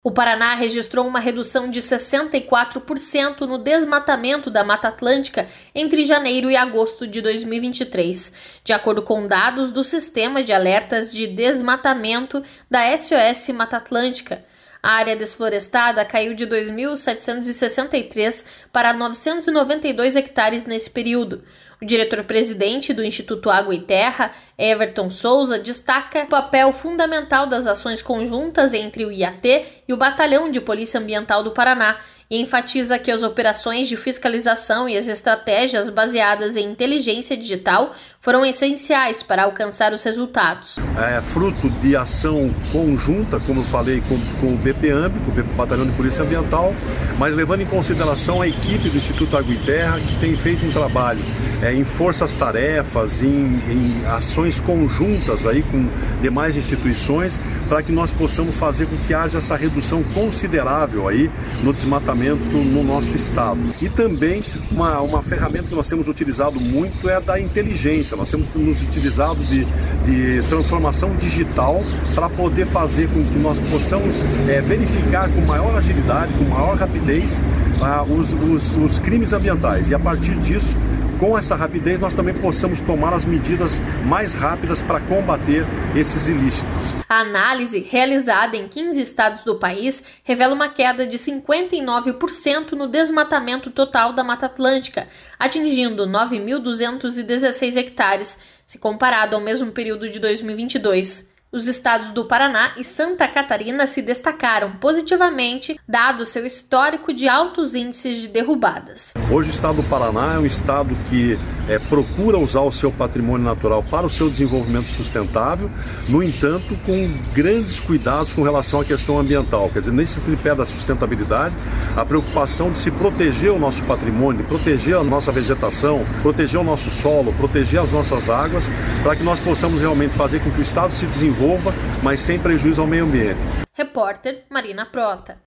O Paraná registrou uma redução de 64% no desmatamento da Mata Atlântica entre janeiro e agosto de 2023, de acordo com dados do Sistema de Alertas de Desmatamento da SOS Mata Atlântica. A área desflorestada caiu de 2.763 para 992 hectares nesse período. O diretor-presidente do Instituto Água e Terra, Everton Souza, destaca o papel fundamental das ações conjuntas entre o IAT e o Batalhão de Polícia Ambiental do Paraná e enfatiza que as operações de fiscalização e as estratégias baseadas em inteligência digital foram essenciais para alcançar os resultados. É fruto de ação conjunta, como eu falei, com o BPAMB, com o Batalhão de Polícia Ambiental, mas levando em consideração a equipe do Instituto Água e Terra, que tem feito um trabalho em forças-tarefas, em ações conjuntas aí com demais instituições, para que nós possamos fazer com que haja essa redução considerável aí no desmatamento no nosso estado. E também uma ferramenta que nós temos utilizado muito é a da inteligência. Nós temos nos utilizado de transformação digital para poder fazer com que nós possamos verificar com maior agilidade, com maior rapidez os crimes ambientais. E a partir disso, com essa rapidez, nós também possamos tomar as medidas mais rápidas para combater esses ilícitos. A análise, realizada em 15 estados do país, revela uma queda de 59% no desmatamento total da Mata Atlântica, atingindo 9.216 hectares, se comparado ao mesmo período de 2022. Os estados do Paraná e Santa Catarina se destacaram positivamente, dado seu histórico de altos índices de derrubadas. Hoje o estado do Paraná é um estado que procura usar o seu patrimônio natural para o seu desenvolvimento sustentável, no entanto, com grandes cuidados com relação à questão ambiental. Quer dizer, nesse tripé da sustentabilidade, a preocupação de se proteger o nosso patrimônio, de proteger a nossa vegetação, proteger o nosso solo, proteger as nossas águas, para que nós possamos realmente fazer com que o estado se desenvolva, mas sem prejuízo ao meio ambiente. Repórter Marina Prota.